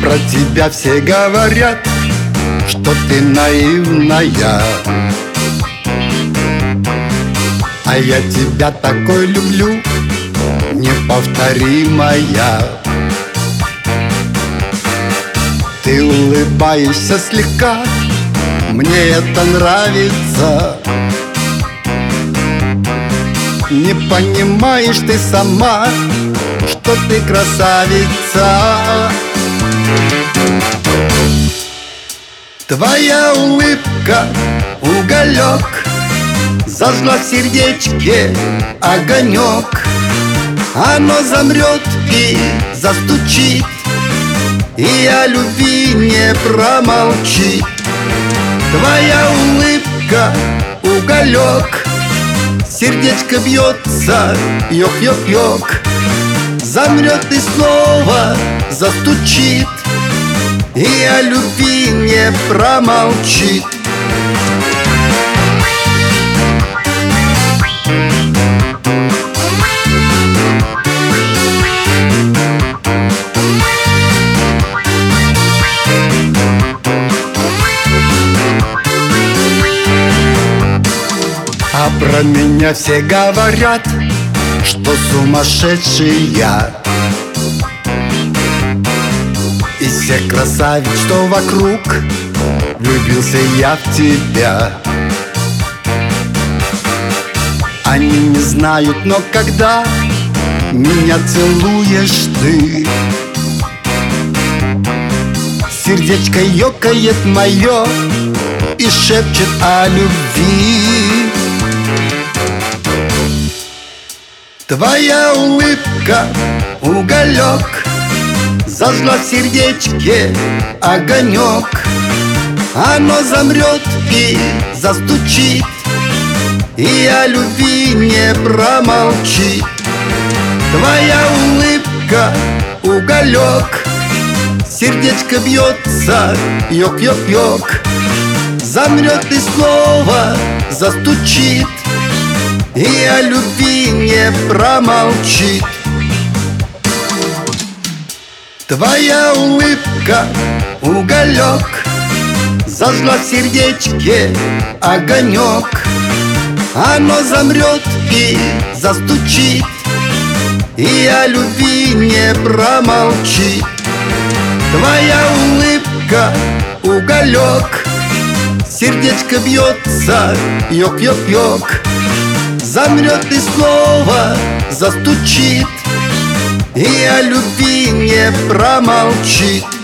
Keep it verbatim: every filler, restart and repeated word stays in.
про тебя все говорят, что ты наивная. А я тебя такой люблю, неповторимая. Ты улыбаешься слегка, мне это нравится. Не понимаешь ты сама, что ты красавица. Твоя улыбка — уголек, зажгла в сердечке огонек. Оно замрет и застучит, и о любви не промолчит. Твоя улыбка — уголек, сердечко бьется, ёк-ёк-ёк. Замрет и снова застучит, и о любви не промолчит. А про меня все говорят, что сумасшедший я. Из всех красавиц, что вокруг, влюбился я в тебя. Они не знают, но когда меня целуешь ты, сердечко ёкает мое и шепчет о любви. Твоя улыбка — уголек, зажгла в сердечке огонек. Оно замрет и застучит, и о любви не промолчит. Твоя улыбка — уголек, сердечко бьется, ёк-ёк-ёк. Замрет и снова застучит, и о любви не промолчит. Твоя улыбка — уголек, зажгла в сердечке огонек. Оно замрет и застучит, и о любви не промолчит. Твоя улыбка — уголек, сердечко бьется, ёк-ёк-ёк. Замрет и снова застучит, и о любви не промолчит.